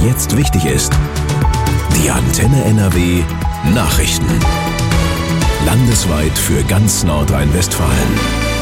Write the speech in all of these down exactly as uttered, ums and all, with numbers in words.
jetzt wichtig ist. Die Antenne N R W Nachrichten. Landesweit für ganz Nordrhein-Westfalen.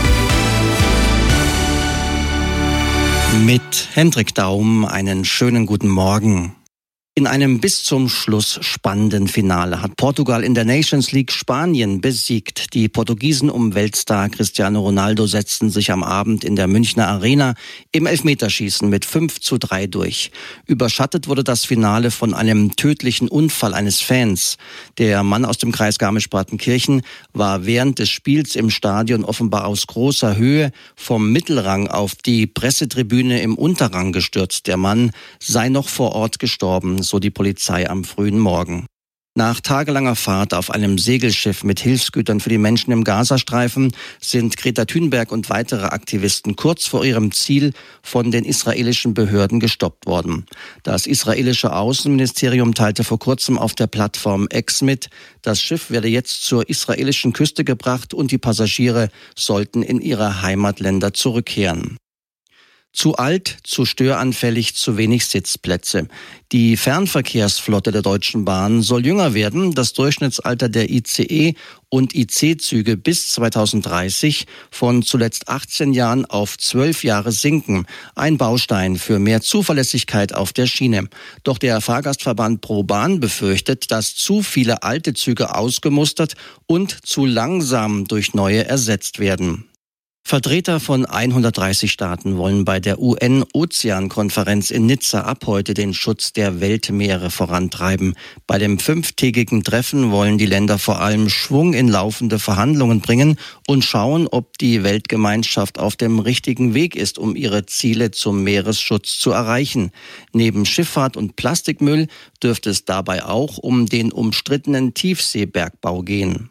Mit Hendrik Daum einen schönen guten Morgen. In einem bis zum Schluss spannenden Finale hat Portugal in der Nations League Spanien besiegt. Die Portugiesen um Weltstar Cristiano Ronaldo setzten sich am Abend in der Münchner Arena im Elfmeterschießen mit fünf zu drei durch. Überschattet wurde das Finale von einem tödlichen Unfall eines Fans. Der Mann aus dem Kreis Garmisch-Partenkirchen war während des Spiels im Stadion offenbar aus großer Höhe vom Mittelrang auf die Pressetribüne im Unterrang gestürzt. Der Mann sei noch vor Ort gestorben, so die Polizei am frühen Morgen. Nach tagelanger Fahrt auf einem Segelschiff mit Hilfsgütern für die Menschen im Gazastreifen sind Greta Thunberg und weitere Aktivisten kurz vor ihrem Ziel von den israelischen Behörden gestoppt worden. Das israelische Außenministerium teilte vor kurzem auf der Plattform X mit, das Schiff werde jetzt zur israelischen Küste gebracht und die Passagiere sollten in ihre Heimatländer zurückkehren. Zu alt, zu störanfällig, zu wenig Sitzplätze. Die Fernverkehrsflotte der Deutschen Bahn soll jünger werden, das Durchschnittsalter der I C E- und I C-Züge bis zweitausenddreißig von zuletzt achtzehn Jahren auf zwölf Jahre sinken. Ein Baustein für mehr Zuverlässigkeit auf der Schiene. Doch der Fahrgastverband ProBahn befürchtet, dass zu viele alte Züge ausgemustert und zu langsam durch neue ersetzt werden. Vertreter von hundertdreißig Staaten wollen bei der U N-Ozeankonferenz in Nizza ab heute den Schutz der Weltmeere vorantreiben. Bei dem fünftägigen Treffen wollen die Länder vor allem Schwung in laufende Verhandlungen bringen und schauen, ob die Weltgemeinschaft auf dem richtigen Weg ist, um ihre Ziele zum Meeresschutz zu erreichen. Neben Schifffahrt und Plastikmüll dürfte es dabei auch um den umstrittenen Tiefseebergbau gehen.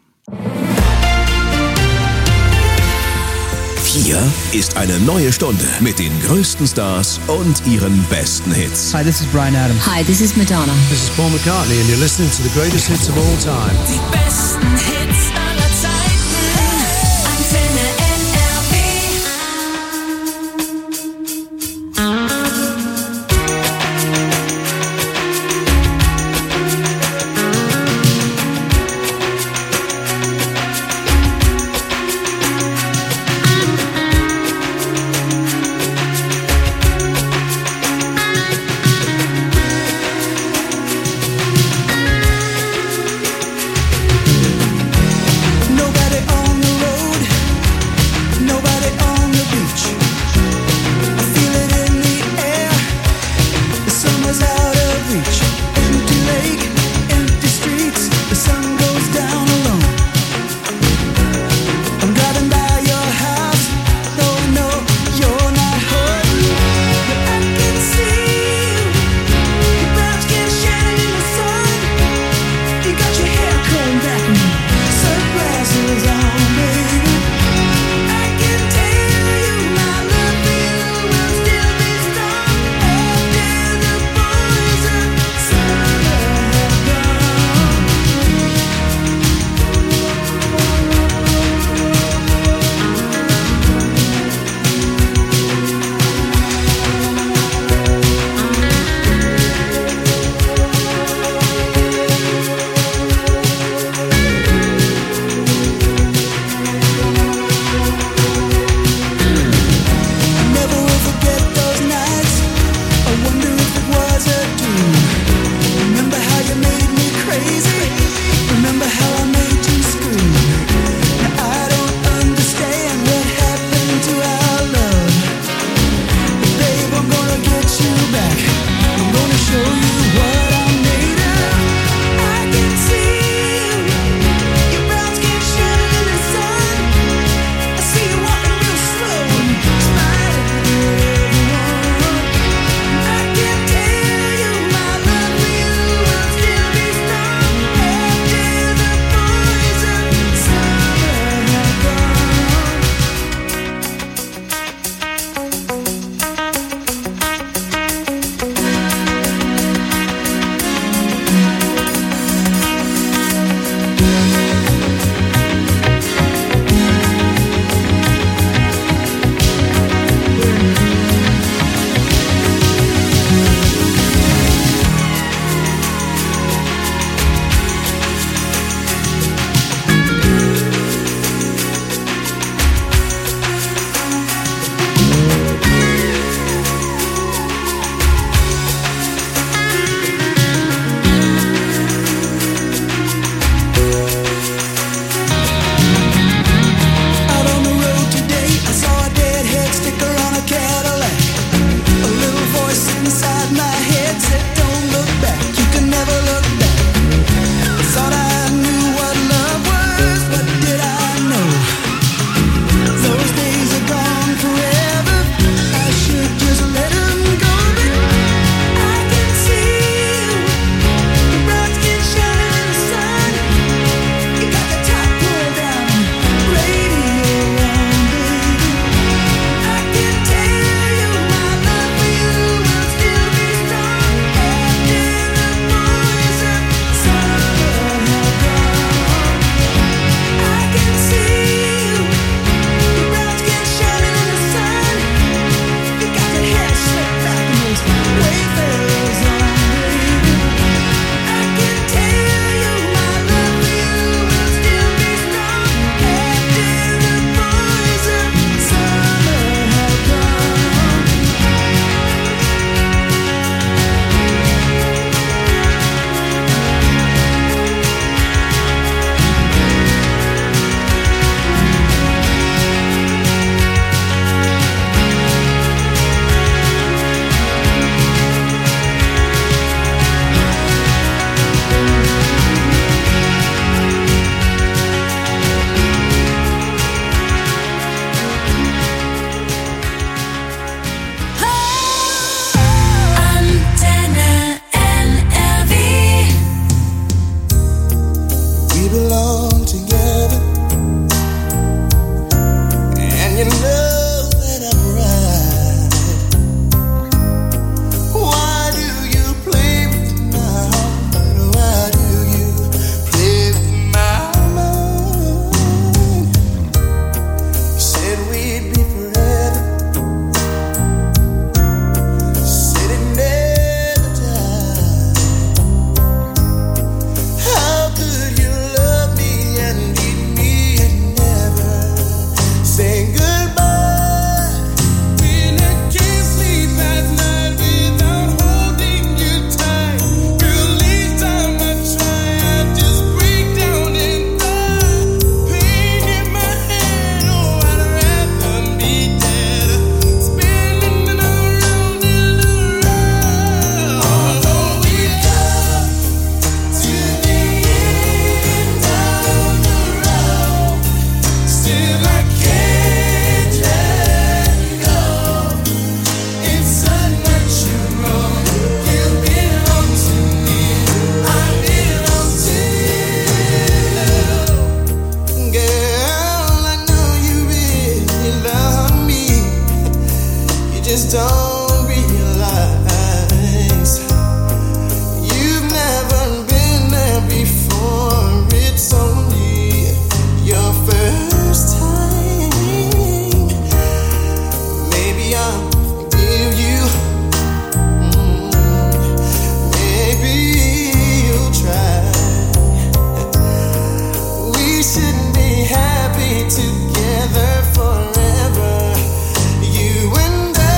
Hier ist eine neue Stunde mit den größten Stars und ihren besten Hits. Hi, this is Bryan Adams. Hi, this is Madonna. This is Paul McCartney and you're listening to the greatest hits of all time. Die besten Hits aller Zeiten. Antenne N R W. don't realize you've never been there before. It's only your first time. Maybe I'll forgive you. Mm, maybe you'll try. We should be happy together forever. You and I.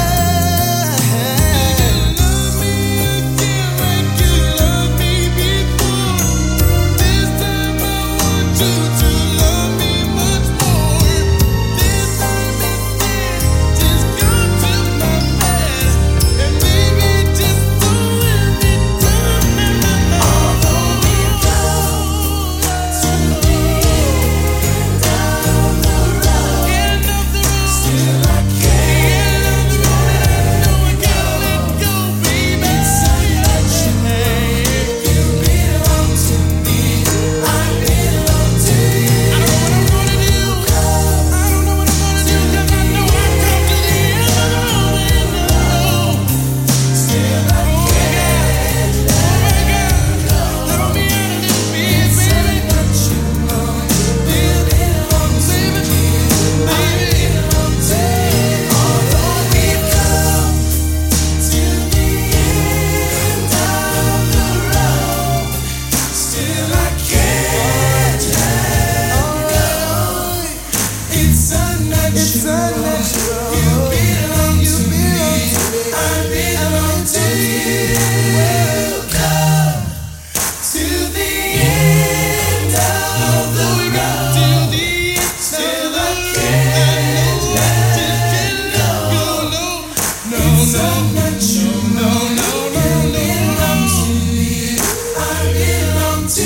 Love me again like you loved me before. This time I want you to love me much more. This time instead, just come to my bed and baby, just don't let me down. Although we go to the end of the road, end of the road, still I can't. End of the road, and I know I gotta let go, baby. It's such a shame. You belong to me, I belong to you. I don't know what I'm gonna do. I don't know what I'm gonna do, 'cause I know I've come to the end of the road, end of the road. Still I can't let go. Throw me out of this bed, baby. You know you belong to me, I belong to you. Although we've come to the end of the road, still I can't let go. It's unnatural. You belong to me, I belong to you. Welcome to the end of the road. Still I can't let go. No, no, unnatural. No, no, no, no. You belong to me, I belong to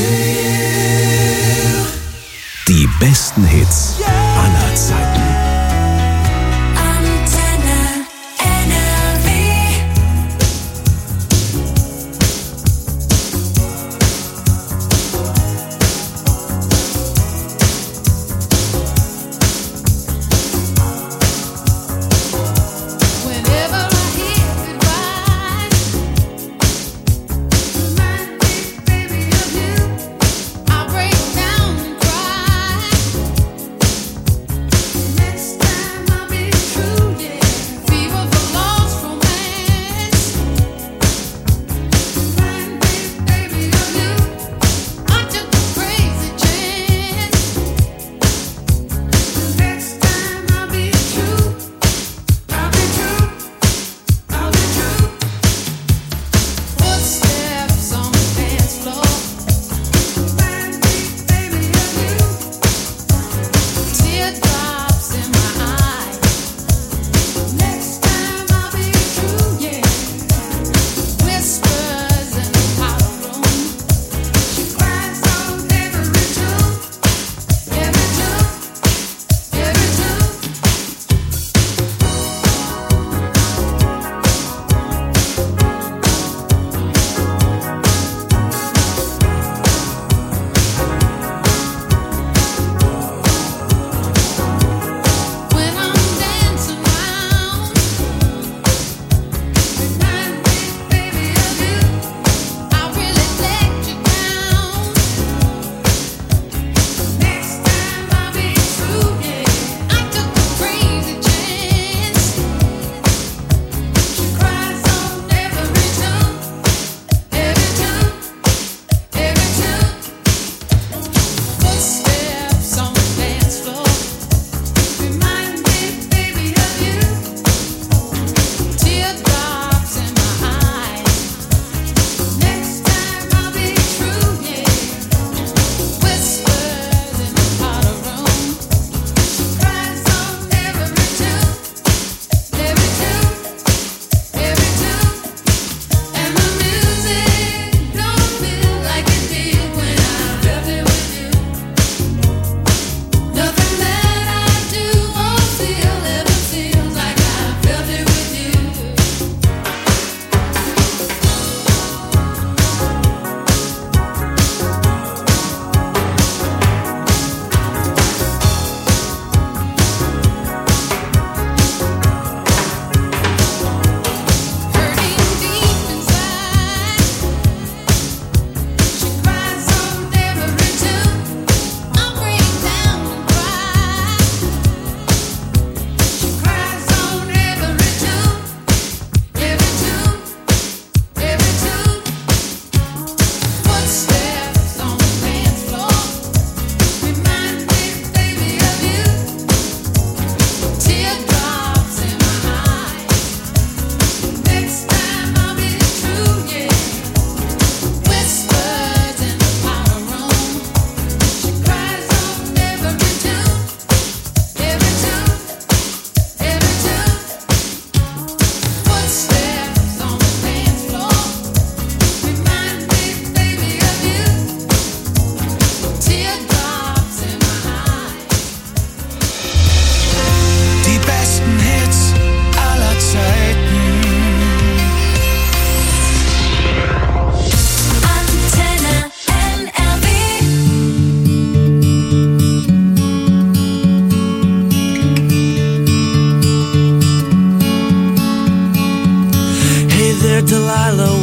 you. Die besten Hits aller Zeiten.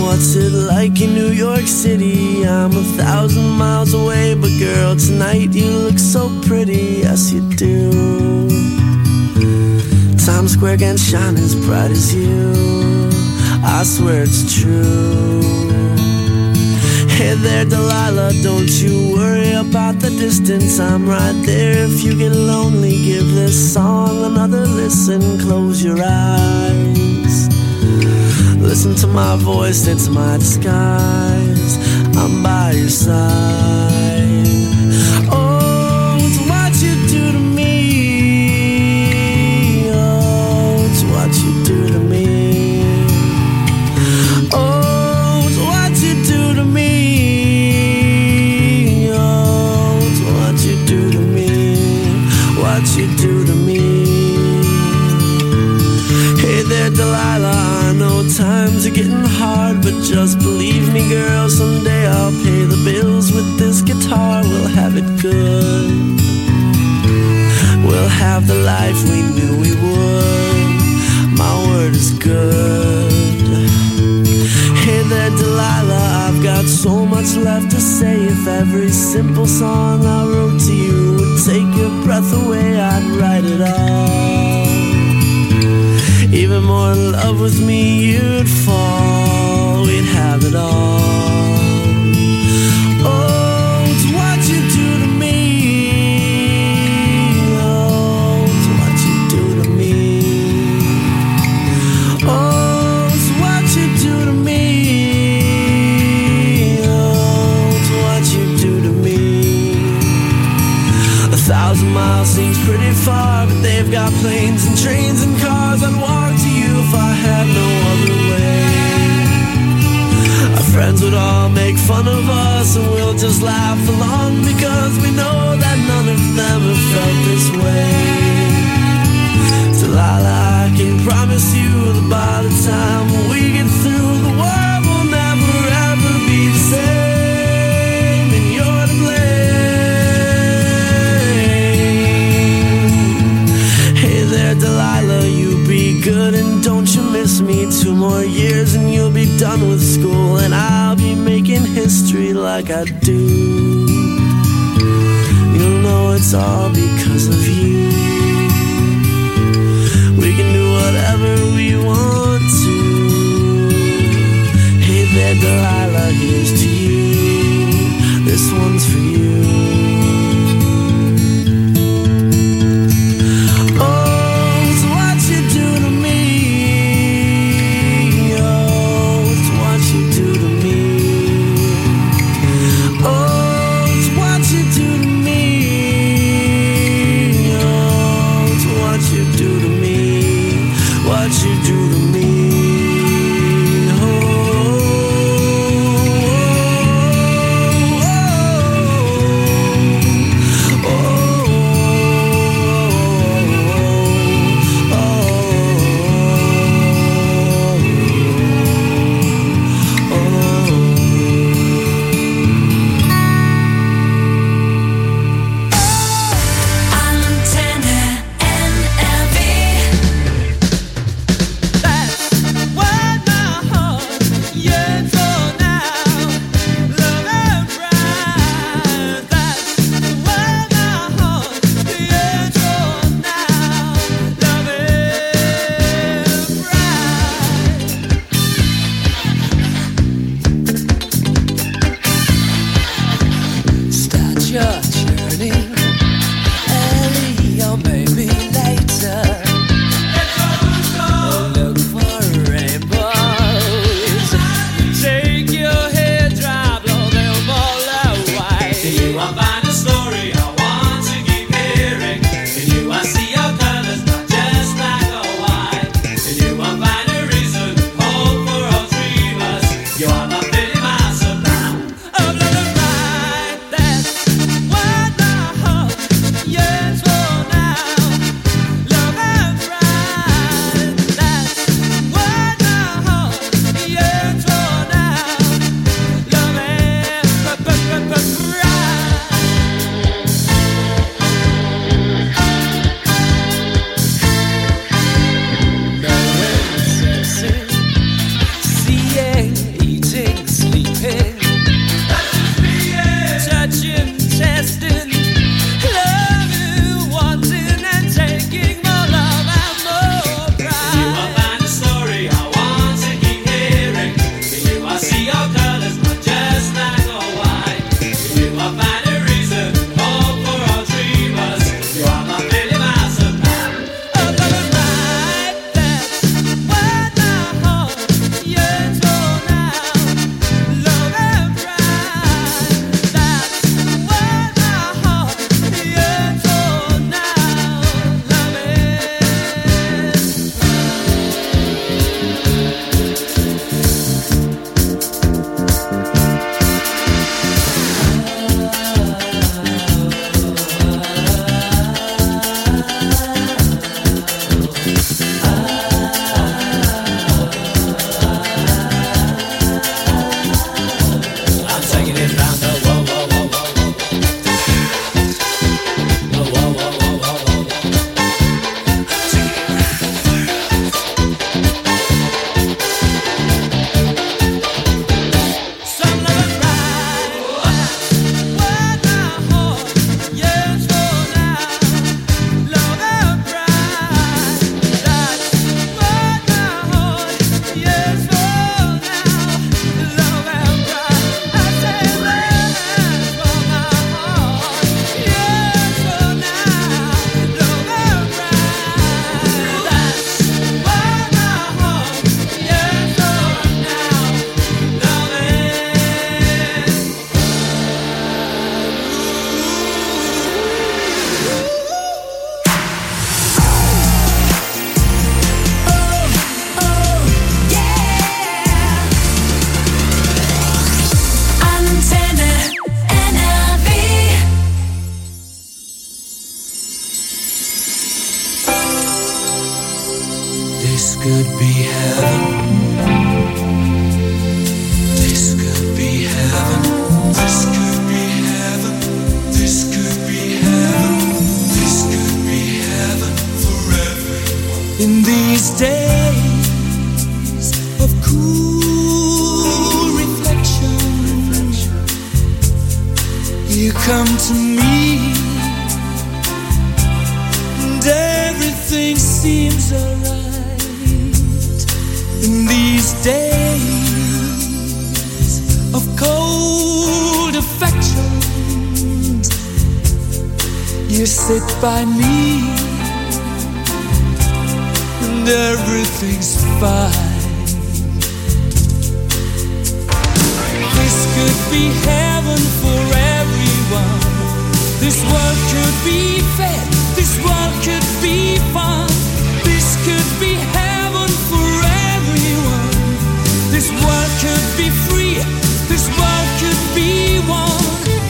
what's it like in New York City? I'm a thousand miles away, but girl, tonight you look so pretty, yes you do. Times Square can't shine as bright as you, I swear it's true. Hey there, Delilah, don't you worry about the distance. I'm right there if you get lonely. Give this song another listen. Close your eyes. Listen to my voice, it's my disguise. I'm by your side. Oh, it's what you do to me. Oh, it's what you do to me. Oh, it's what you do to me. What you do to me. Hey there, Delilah, I know times are getting hard, but just believe me, girl, someday I'll pay the bills with this guitar. We'll have it good. We'll have the life we knew we would. My word is good. Hey there, Delilah, I've got so much left to say. If every simple song I wrote to you would take your breath away, I'd write it all. Even more in love with me, you'd fall. We'd have it all. Oh, it's what you do to me. Oh, it's what you do to me. Oh, it's what you do to me. Oh, it's what you do to me. A thousand miles seems pretty far, but they've got planes and trains and cars. I'd walk to you if I had no other way. Our friends would all make fun of us, and we'll just laugh along, because we know that none of them have felt this way. Delilah, I can promise you that by the time we get through, the world will never ever be the same, and you're to blame. Hey there, Delilah, you be good and don't you miss me. Two more years and you'll be done with school, and I'll be making history like I do. You'll know it's all because of you. We can do whatever we want to. Hey there, Delilah, here's to you. This one's for you. Oh, This could be heaven. This could be heaven. This could be heaven. This could be heaven. This could be heaven for everyone. In these days of cool reflection, you come to me, and everything seems alright. In these days of cold affection, you sit by me, and everything's fine. This could be heaven for everyone. This world could be fair. This world could be fun. This could be heaven for everyone. This world could be free. This world could be one.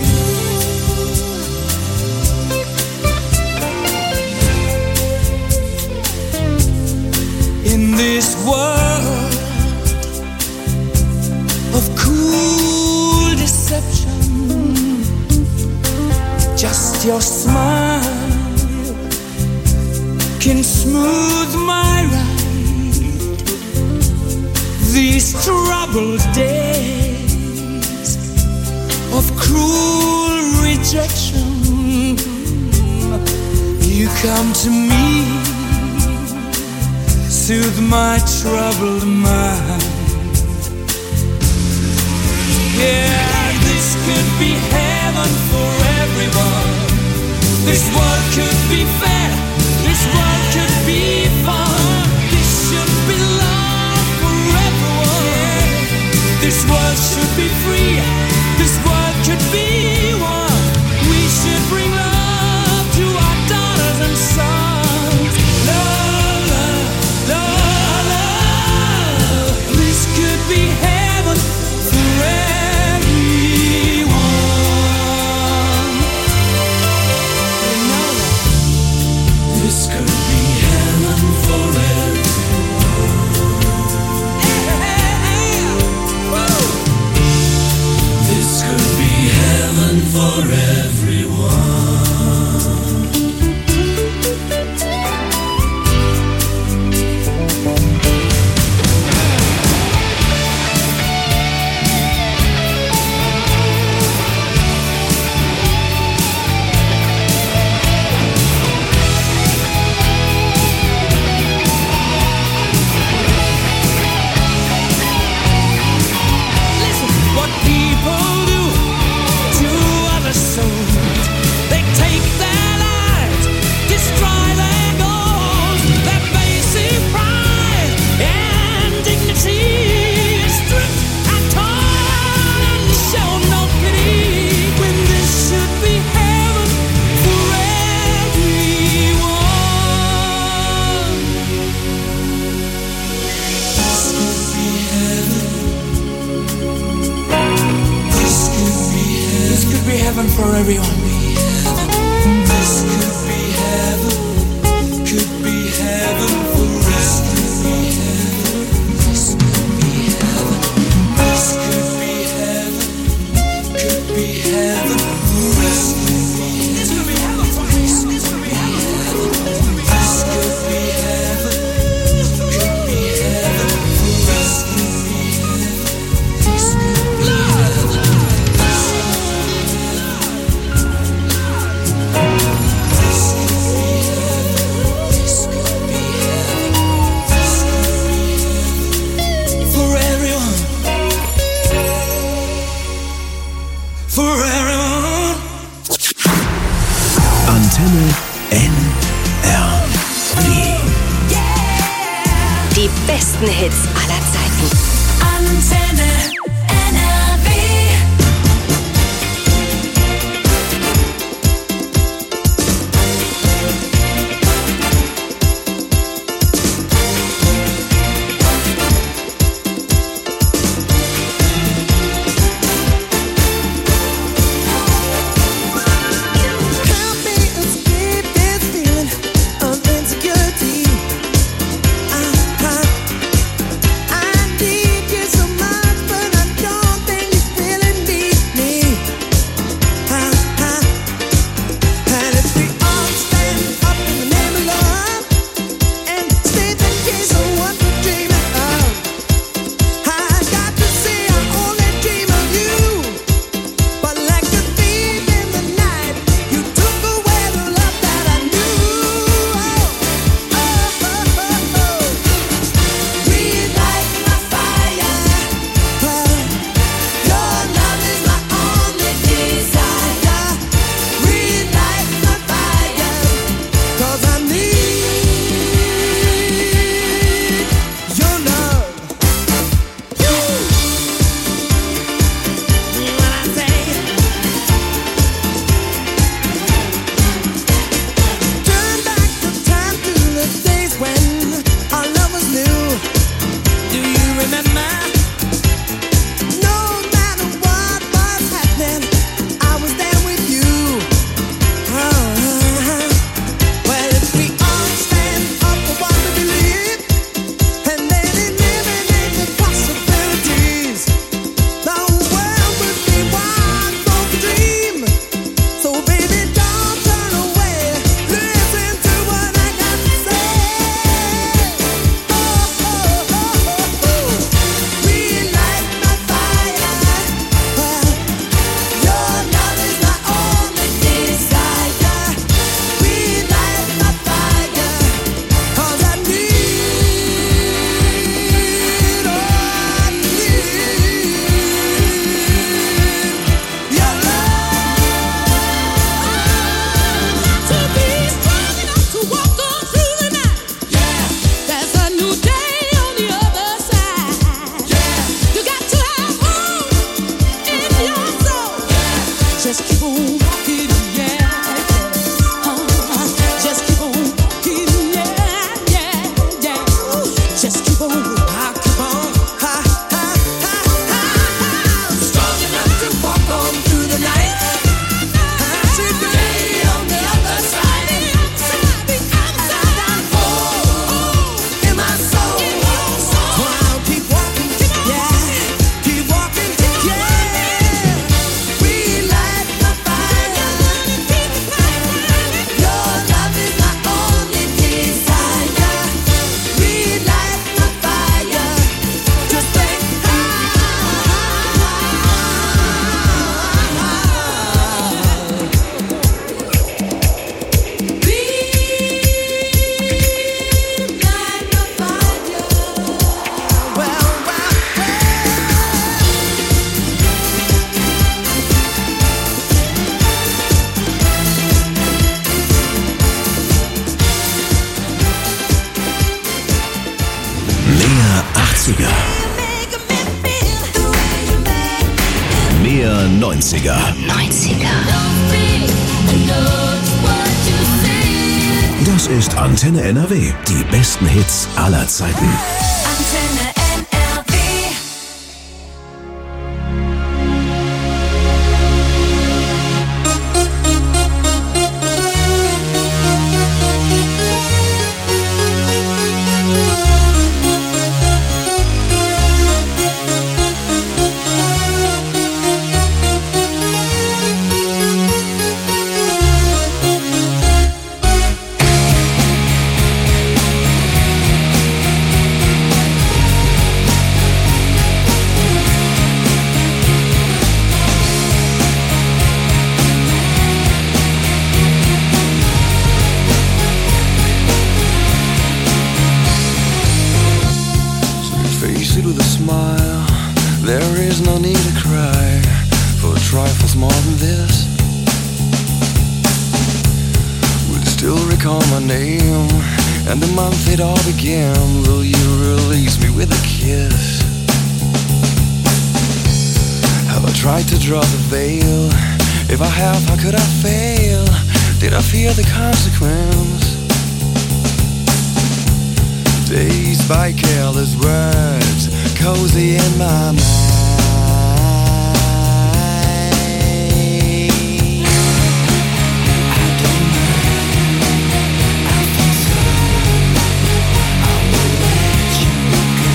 In this world of cool deception, just your smile can smooth my ride. These troubled days of cruel rejection, you come to me, soothe my troubled mind. Yeah, this could be heaven for everyone. This world could be fair. This world could be fun. This should be love for everyone. This world should be free. This world could be one. We should bring love to our daughters and sons. Love, love, love, love. This could be heaven for everyone. You know that. This could be heaven for everyone. This could be heaven for everyone. Listen, what people do to other souls, they take their lives, destroy their goals, their basic pride and dignity is stripped and torn and show no pity, when this should be heaven for everyone. This could be heaven. This could be heaven. This could be heaven for everyone. This could be heaven. Could be heaven for us. Could be heaven. This could be heaven. This could be heaven. Could be heaven for us. This could be heaven for us. This could be heaven. This could be heaven. Could be heaven for us. Could be heaven. This could be heaven. For everyone, for everyone. Antenne N R W. Die besten Hits aller Zeiten. Antenne N R W. Can't be escaped this feeling of insecurity. I neunziger. neunziger. Das ist Antenne N R W. Die besten Hits aller Zeiten. Antenne N R W. Face it with a smile. There is no need to cry for trifles more than this. Will you still recall my name and the month it all began? Will you release me with a kiss? Have I tried to draw the veil? If I have, how could I fail? Did I fear the consequence? Dazed by careless words, cozy in my mind. I don't mind, I think so. I will let you go.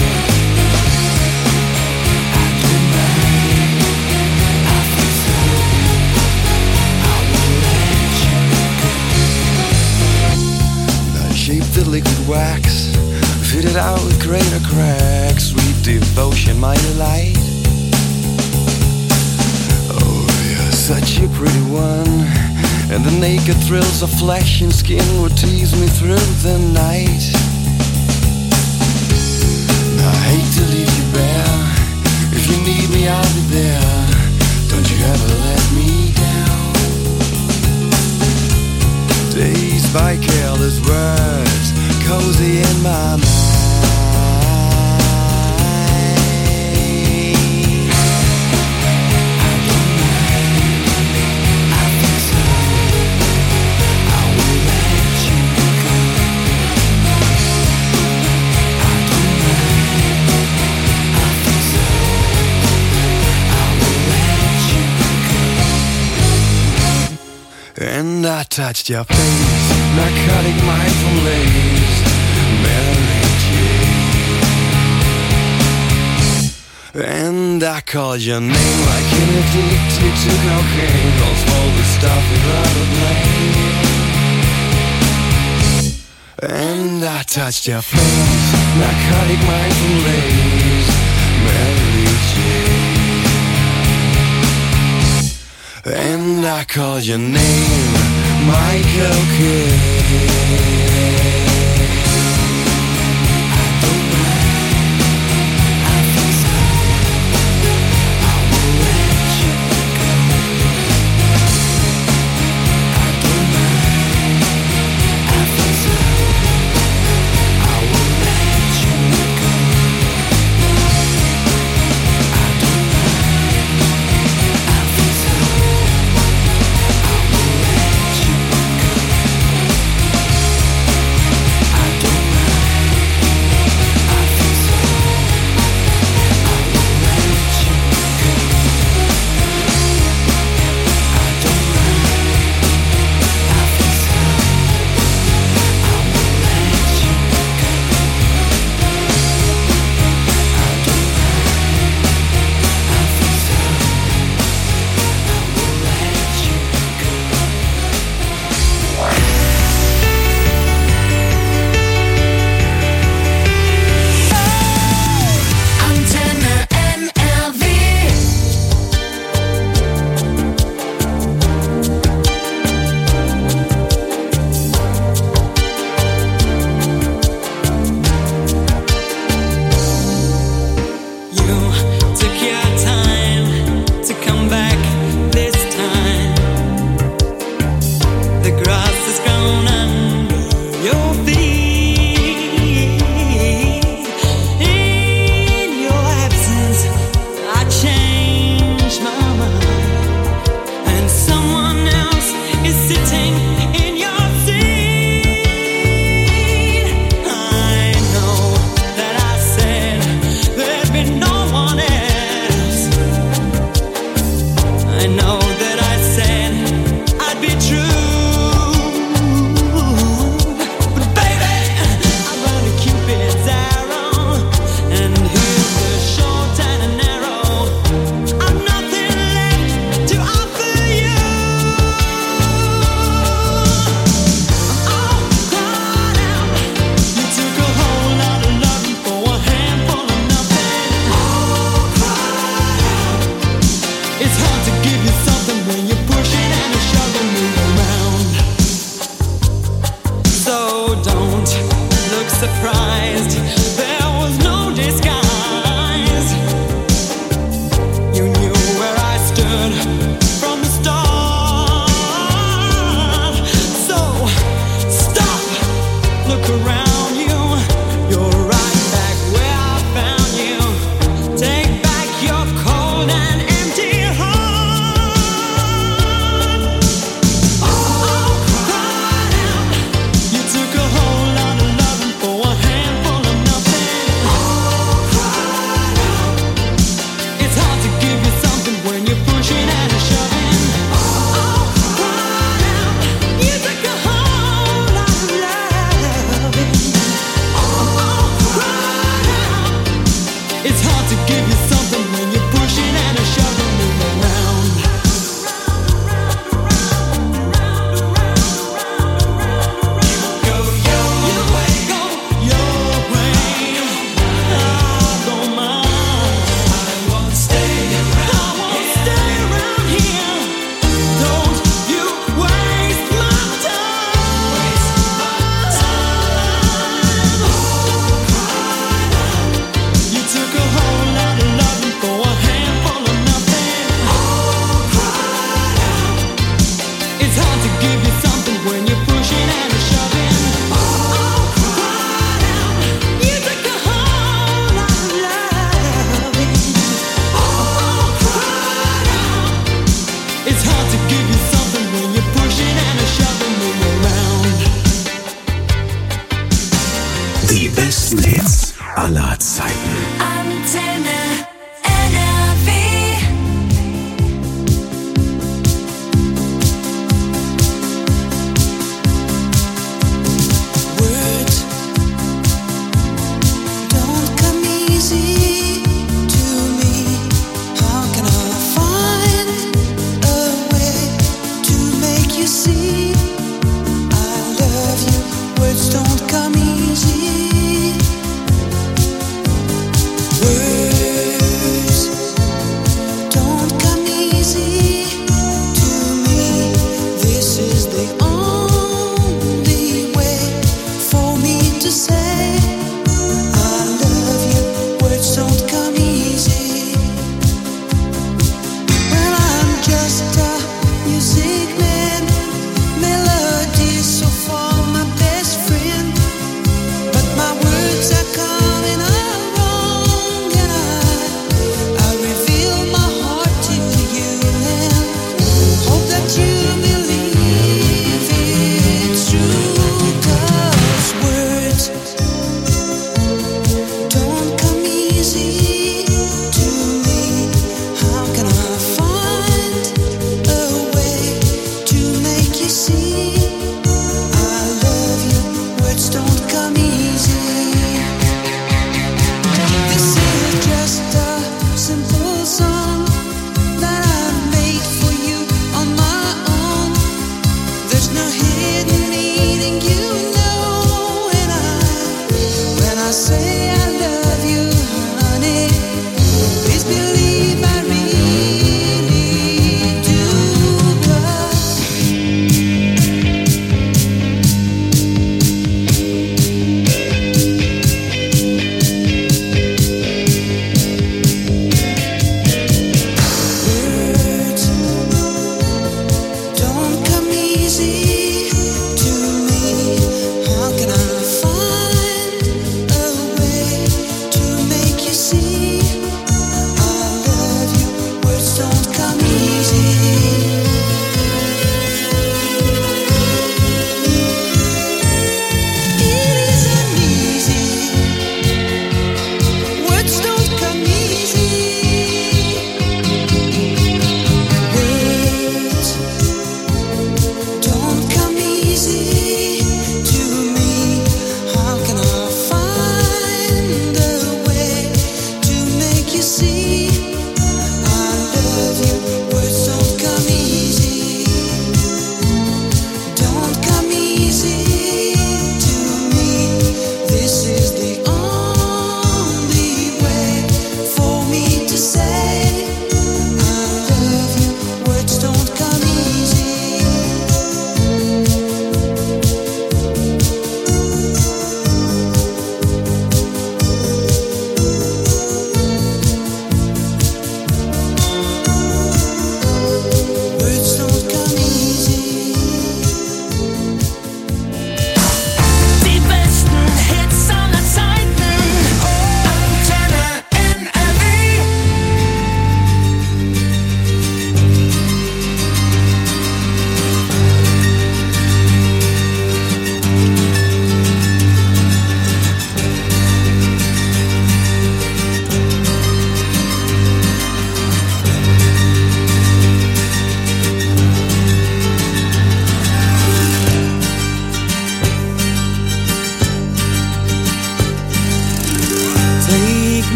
I don't mind, I think so. I will let you go. I shaped the liquid wax, fitted out with greater cracks, sweet devotion, my delight. Oh, you're such a pretty one, and the naked thrills of flesh and skin would tease me through the night. I hate to leave you bare. If you need me, I'll be there. Don't you ever let me down. Dazed by careless words, cozy in my mind. And I touched your face, narcotic mindful lace, Mary Jane. And I called your name like an addicted to cocaine. Don't smoke the stuff without a blame. And I touched your face, narcotic mindful lace, Mary Jane. And I call your name, Michael Kidd. So don't look surprised. There was no disguise. You knew where I stood from the start. So stop, look around you. You're right back where I found you. Take back your cold and empty heart. Oh, cry out. You took a whole lot of loving for a handful of nothing. Oh, cry out. It's hard to give you something when you're pushing and shoving. Oh, cry out. You took a whole lot of loving. Oh, cry out. It's hard to give you something when you're pushing and shoving me around. Go your way, go your way. I don't mind. I won't stay around. I won't stay around here. Don't you waste my time. Waste my time. You took a whole lot of loving for a handful of nothing. It's hard to give you something when you're pushing and shoving. You took a whole lot of loving. It's hard to give you something when you're pushing and shoving me around. Die besten Hits aller Zeiten. Antenne N R W. Words don't come easy to me. How can I find a way to make you see I love you? Words don't come easy. Words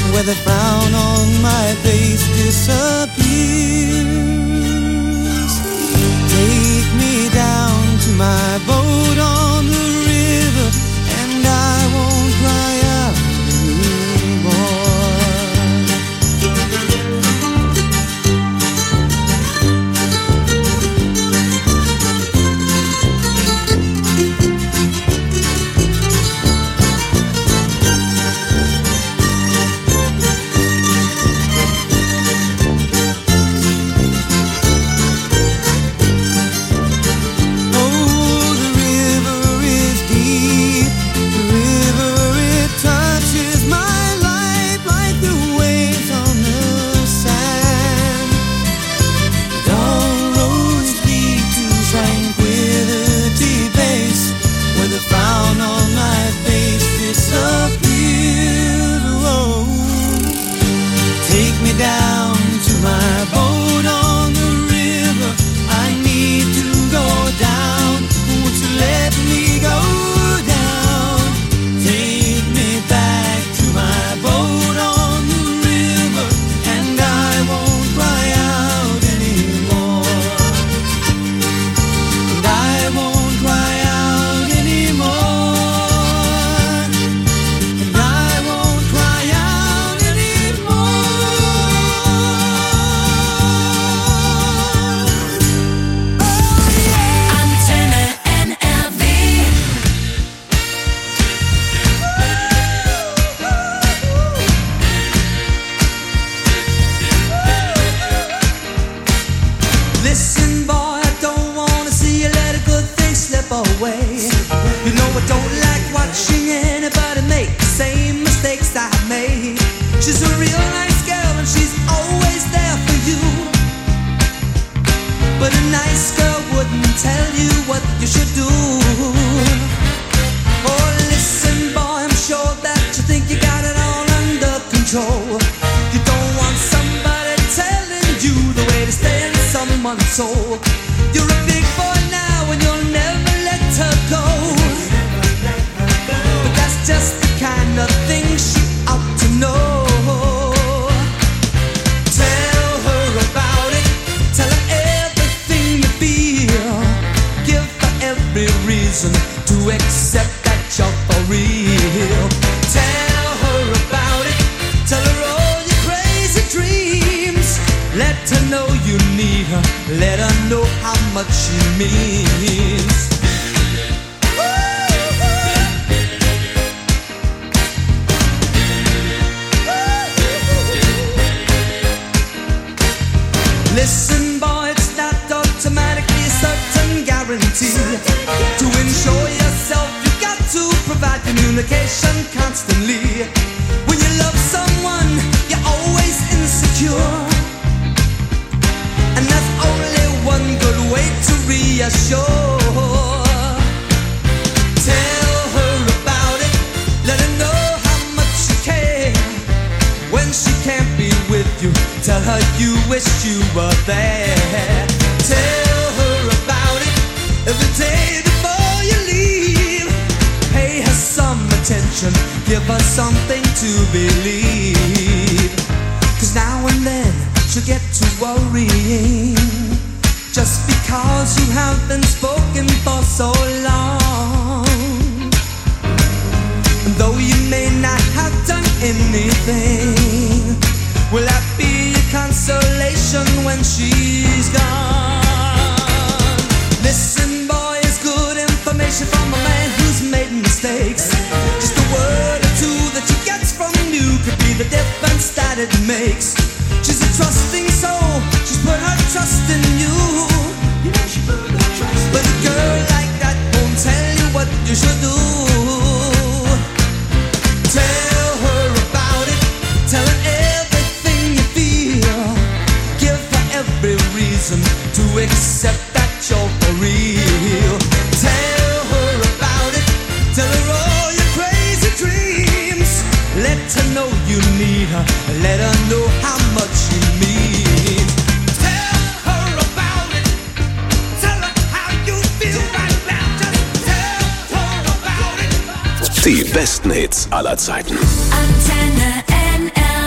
where the frown on my face disappears. Take me down to my boat on the river, and I won't cry out anymore. Die besten Hits aller Zeiten. Antenne N R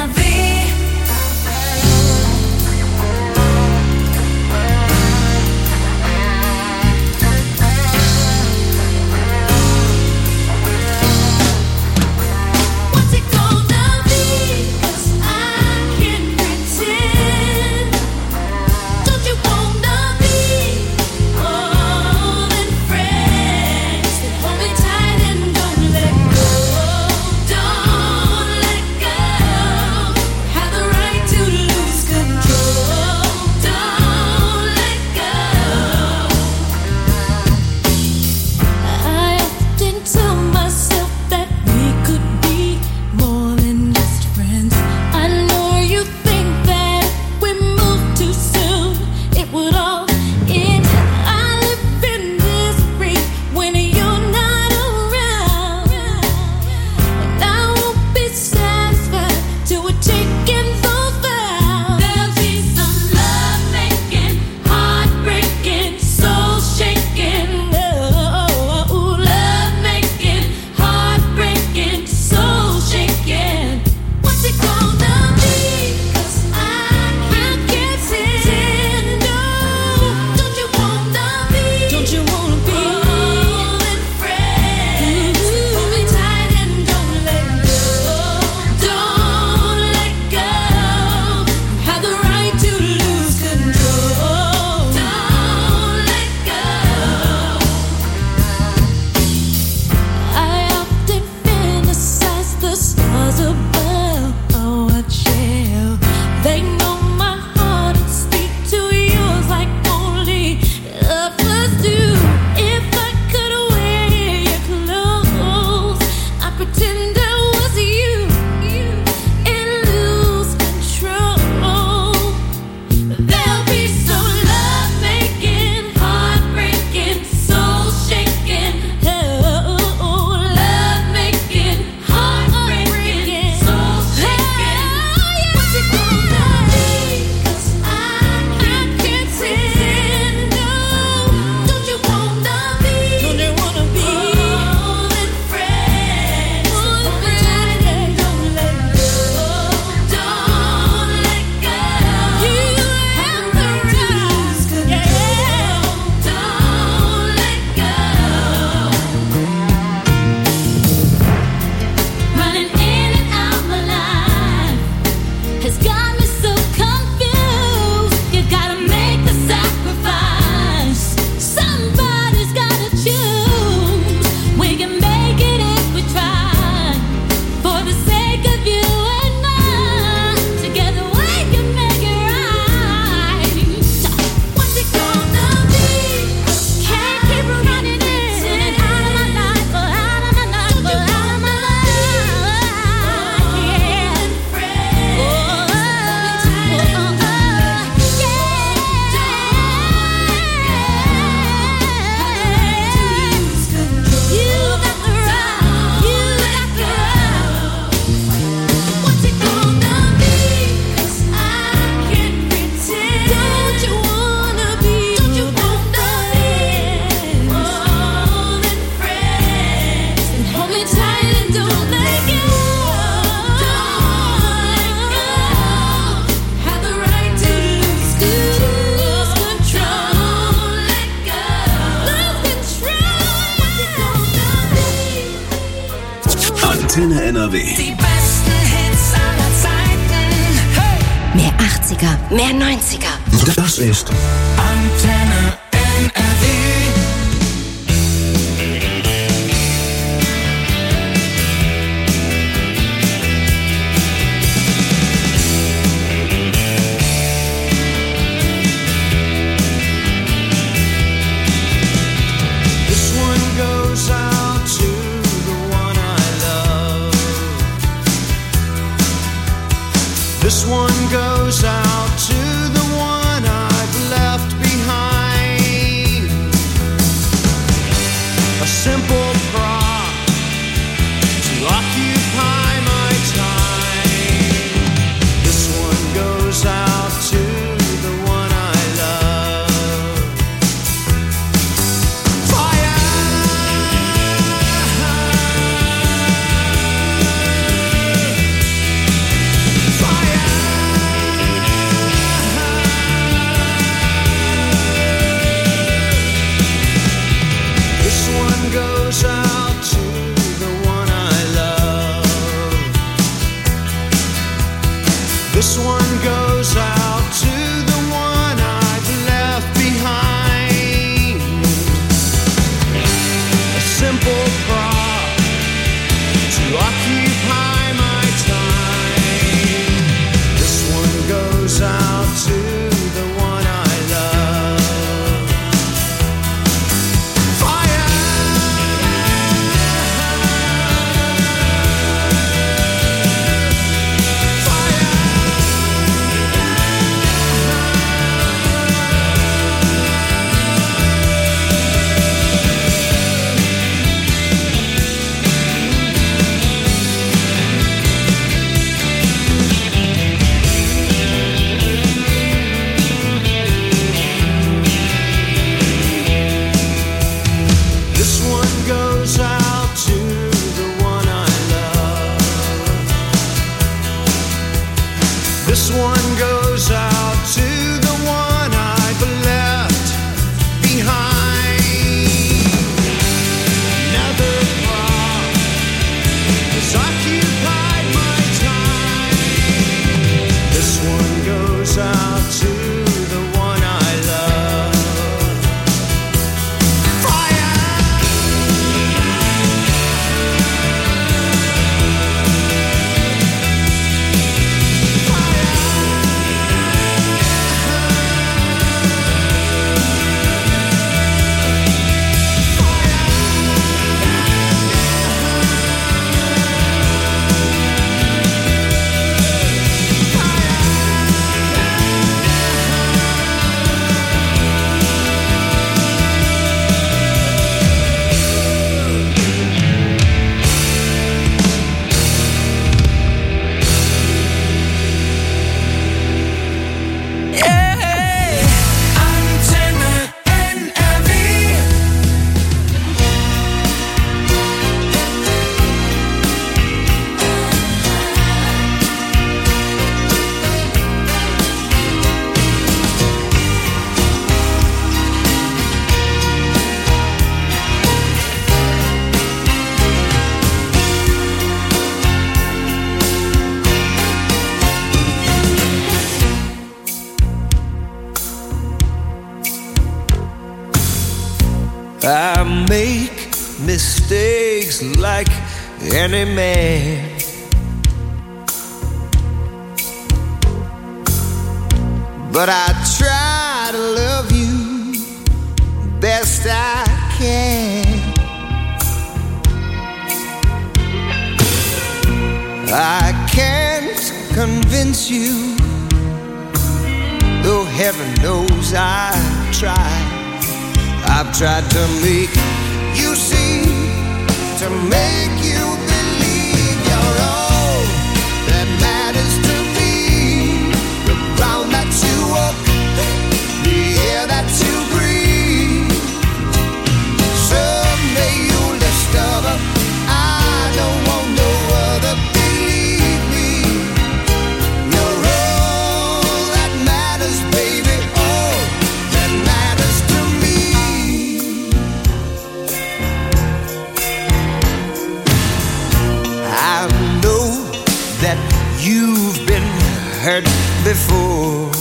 stars above what shall they know my heart and speak to yours like only lovers do. If I could wear your clothes, I pretend I was you and lose control. There'll be some love making, heartbreaking, soul shaking. Oh, love making, heartbreaking, soul shaking. What's it gonna be? 'Cause I can't pretend. No, don't you wanna be? Don't you wanna be more than friends? More than friends. Don't let go. Don't let go. You have the right to control. Don't let go. Running in and out my life has got me so confused. You gotta make the sacrifice. Somebody's gotta choose. We can make it if we try. For the sake of you and I, together we can make it right. What's it gonna be? Can't keep running in and out of my life, out of my life, out of my life. Yeah. Oh, oh, oh, yeah. You got the right, you got the right. What's it gonna be? 'Cause I can't pretend. Don't you wanna be? Don't you wanna be more than friends? And hold me tight and don't let go. Don't let go. Have the right to lose control. Don't let go. Lose control. What's it gonna be? Antenne N R W. Die besten Hits aller Zeiten. Mehr achtziger, mehr neunziger. Das ist Antenne N R W. This one goes out to the one I love. This one goes out to the one I've left behind. A simple prop to occupy my time. This one goes out to the one I love. Fire! This one goes out to the one I love. This one goes out to the one I've left behind. A simple prop to occupy my time. This one goes out to the one I love. Fire! This one goes out to the one I love. This one goes out to the one I've left behind. Another prop has occupied my time. This one goes out to the one I love. Fire! make mistakes like any man. But I try to love you best I can. I can't convince you, though heaven knows I've tried. I've tried to make you see, to make you believe you're all that matters to me. The ground that you walk, the air that you breathe. Someday you'll discover I don't want no other. Believe me, you're all that matters, baby. All that matters to me. I know that you've been hurt before.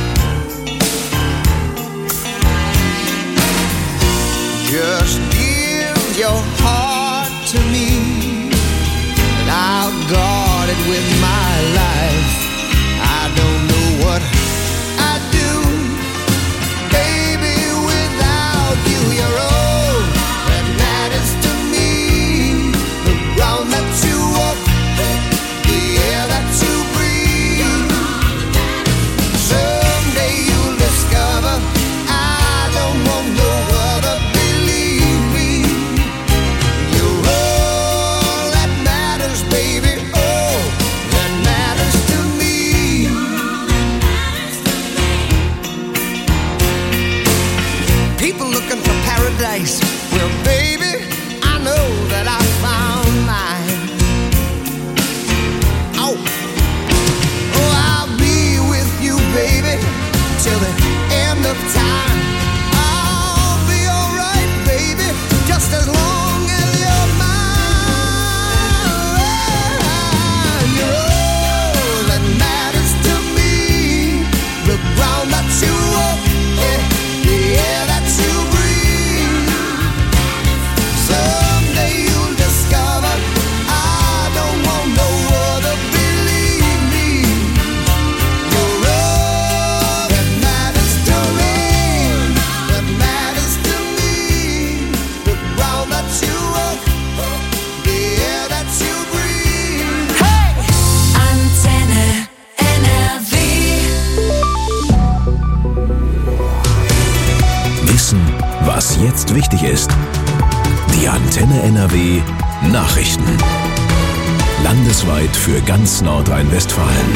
Just give your heart to me, and I'll guard it with my life. I don't know what I'd do, baby, without you. You're all that matters to me. The ground that you walk, the air that you breathe. Someday you'll discover I don't want no other. Believe me, you're all that matters, baby. All that matters to me. People looking for paradise. Well, baby, I know that I found mine. Oh, oh, I'll be with you, baby, till the end of time. I'll be alright, baby, just as long as you're mine. You're all that matters to me. The ground that you walk, yeah, the air that you breathe. Someday you'll discover I don't want no other. Believe me, you're all that matters to me. That matters to me. The ground that you walk, the air that you breathe. Hey! Antenne N R W. Wissen, was jetzt wichtig ist. Die Antenne N R W Nachrichten. Landesweit für ganz Nordrhein-Westfalen.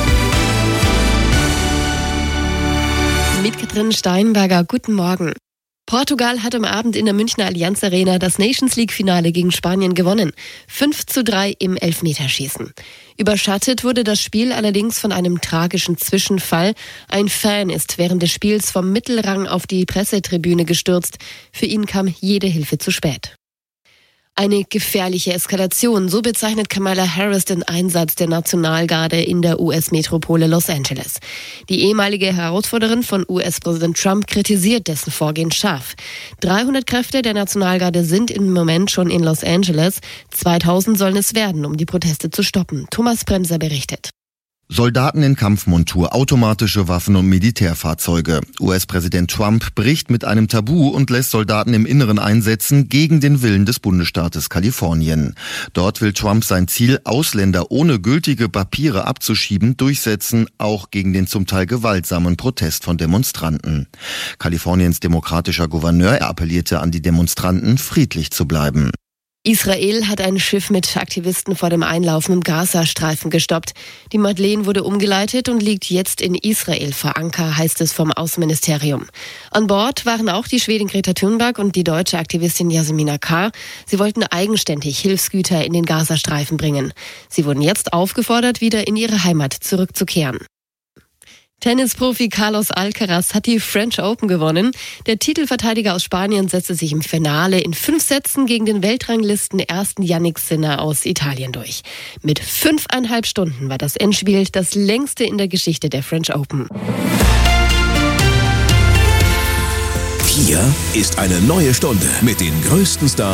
Mit Katrin Steinberger, guten Morgen. Portugal hat am Abend in der Münchner Allianz Arena das Nations League-Finale gegen Spanien gewonnen. fünf zu drei im Elfmeterschießen. Überschattet wurde das Spiel allerdings von einem tragischen Zwischenfall. Ein Fan ist während des Spiels vom Mittelrang auf die Pressetribüne gestürzt. Für ihn kam jede Hilfe zu spät. Eine gefährliche Eskalation, so bezeichnet Kamala Harris den Einsatz der Nationalgarde in der U S-Metropole Los Angeles. Die ehemalige Herausforderin von U S-Präsident Trump kritisiert dessen Vorgehen scharf. dreihundert Kräfte der Nationalgarde sind im Moment schon in Los Angeles. zweitausend sollen es werden, um die Proteste zu stoppen. Thomas Bremser berichtet. Soldaten in Kampfmontur, automatische Waffen und Militärfahrzeuge. U S-Präsident Trump bricht mit einem Tabu und lässt Soldaten im Inneren einsetzen gegen den Willen des Bundesstaates Kalifornien. Dort will Trump sein Ziel, Ausländer ohne gültige Papiere abzuschieben, durchsetzen, auch gegen den zum Teil gewaltsamen Protest von Demonstranten. Kaliforniens demokratischer Gouverneur appellierte an die Demonstranten, friedlich zu bleiben. Israel hat ein Schiff mit Aktivisten vor dem Einlaufen im Gazastreifen gestoppt. Die Madeleine wurde umgeleitet und liegt jetzt in Israel vor Anker, heißt es vom Außenministerium. An Bord waren auch die Schwedin Greta Thunberg und die deutsche Aktivistin Jasmina K. Sie wollten eigenständig Hilfsgüter in den Gazastreifen bringen. Sie wurden jetzt aufgefordert, wieder in ihre Heimat zurückzukehren. Tennisprofi Carlos Alcaraz hat die French Open gewonnen. Der Titelverteidiger aus Spanien setzte sich im Finale in fünf Sätzen gegen den Weltranglisten ersten Yannick Sinner aus Italien durch. Mit fünfeinhalb Stunden war das Endspiel das längste in der Geschichte der French Open. Hier ist eine neue Stunde mit den größten Stars